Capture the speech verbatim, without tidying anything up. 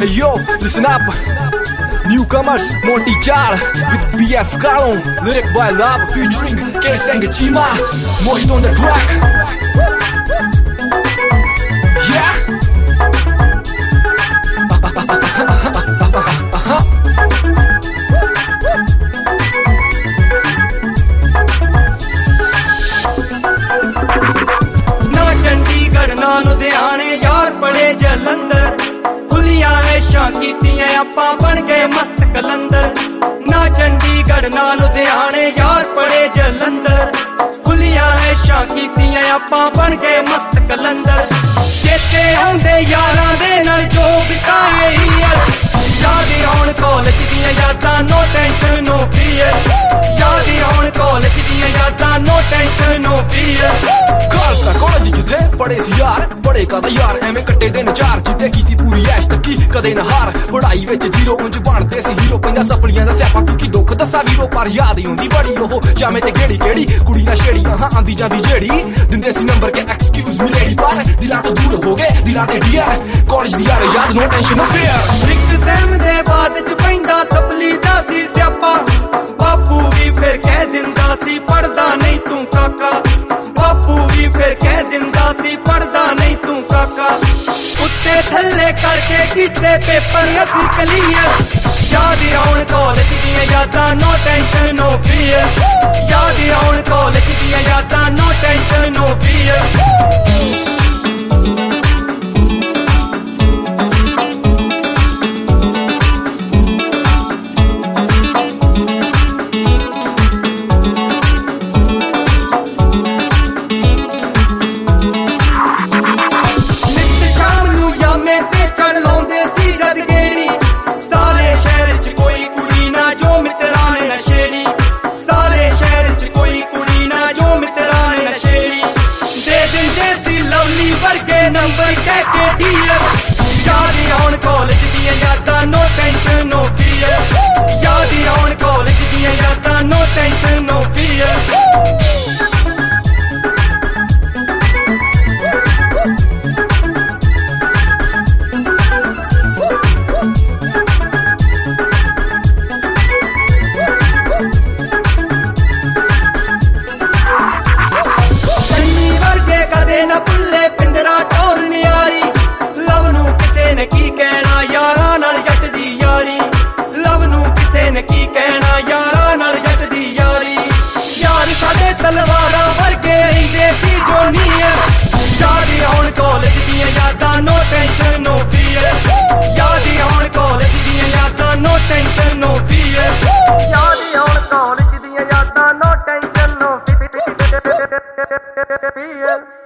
Hey yo, listen up. Newcomers, Monty Char with B S Carlon, lyric by Lab featuring K Sangachima. Most on the track. Yeah. ना चंडीगढ़ ना लुधियाने यार बड़े जलंधर खुलियां ऐशां कीतियां आपां बन गए मस्त कलंदर ना चंडीगढ़ ना लुधियाने यार बड़े जलंधर खुलियां ऐशां कीतियां आपां बन गए मस्त कलंदर चेते आउंदे यारां दे नाल जो बिताए यार याद आउण कॉलेज दियां यादां नो टेंशन नो फियर याद आउण कॉलेज दियां यादां no tension no fear Khalsa college जिथे पढ़े सी यार बड़े कदा यार एवें कट्टे दिन चार जिथे कीती पूरी ऐश तकी कदे न हार पढ़ाई विच जीरो उंज बनदे सी हीरो पैंदा सपलियां दा स्यापा की दुख दसा वीरो पर याद आउंदी बड़ी ओह जामे ते केड़ी केड़ी कुड़ी ना छेड़ी हां आंदी जांदी जेड़ी दिंदे सी नंबर के एक्सक्यूज मी लेडी पर दिलां तो दूर हो गए दिलां ते डियर कॉलेज दी यार याद नो टेंशन नो फियर एक सैम दे बाद च पैंदा सपली दा सी स्यापा बापू भी फिर कह दिंदा सी पढ़दा नहीं तू काका बापू भी फिर कह दिंदा सी पढ़दा नहीं तू काका उत्ते थल्ले करके कीते पेपर असी क्लियर याद आउण कॉलेज दियां यादां नो टेंशन नो फियर याद आउण कॉलेज दियां यादां no tension no fear number कह के डियर याद आउण कॉलेज दियां यादां नो टेंशन नो फियर याद आउण कॉलेज दियां यादां नो टेंशन नो फियर की कहना यारा नाल जट दी यारी लव नू किसे ने की कहना यारा नाल जट दी यारी यार साडे तलवारां वर्गे रहिंदे सी जो नीयर याद आउण कॉलेज दियां यादां नो टेंशन नो फियर याद आउण कॉलेज दियां यादां नो टेंशन नो फियर याद आउण कॉलेज दियां यादां नो टेंशन नो फियर